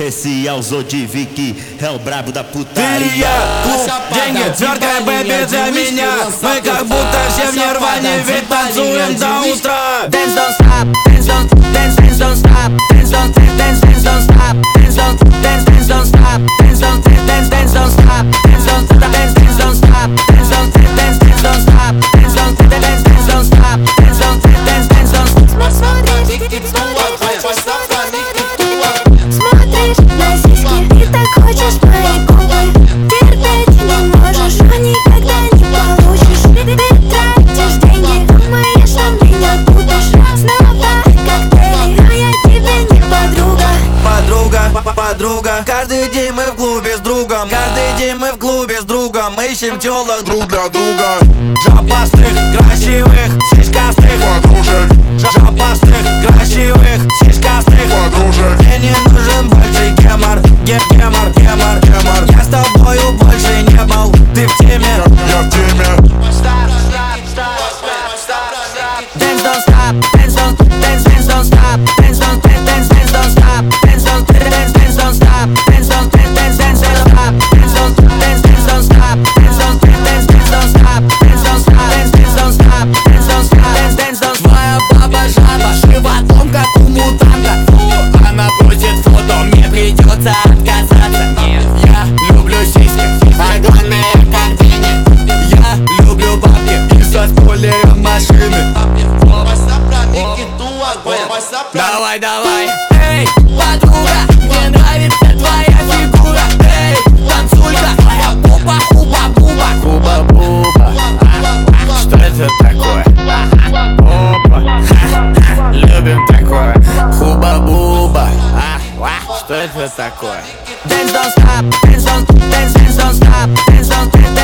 Esse é o Zodivik, é o brabo da putaria. Клуб, деньги, твердая бэби для меня. Мы как будто все в нирване, ведь танцуем до утра. Dance don't stop, dance don't, dance, dance don't stop, dance don't, dance, dance don't stop, dance don't, dance, dance don't stop, dance don't, dance, dance don't stop, dance don't, dance, dance don't stop, dance don't, dance, dance don't stop, dance don't, dance, dance don't stop, dance don't, dance, dance don't stop. Смотришь на сиськи, ты так хочешь мои губы. Терпеть не можешь, но никогда не получишь. Ты тратишь деньги, думаешь, что меня купишь. Снова коктейли, но я тебе не подруга. Подруга, каждый день мы в клубе с другом. Каждый день мы в клубе с другом. Мы ищем тёлок друг для друга. Жопастых, красивых, сиськастых подружек. Жопастых, красивых, сиськастых подружек. Мне не нужен большой гемор, гемор. Я с тобою больше не был, ты в теме. Я в теме. Dance don't stop, dance don't, dance, dance don't stop, dance don't, dance, dance don't stop, dance don't, dance, dance don't stop, dance don't, dance, dance don't stop, dance don't, dance, dance don't stop, dance don't, dance, dance don't stop, dance don't stop, dance, dance don't stop, dance don't stop, dance, dance don't stop. Твоя баба жаба, животом как у мутанта. Она просит фото, мне придется отказаться. Я люблю сиськи, огромные как деньги. Я люблю бабки и со спойлером машины. Давай, эй, подруга, мне нравится твоя фигура. Эй, танцулька, твоя попа, хуба-буба. Хуба-буба, что это такое? Опа, любим такое. Хуба-буба, что это такое? Dance don't stop, dance don't, dance, dance don't stop, dance don't,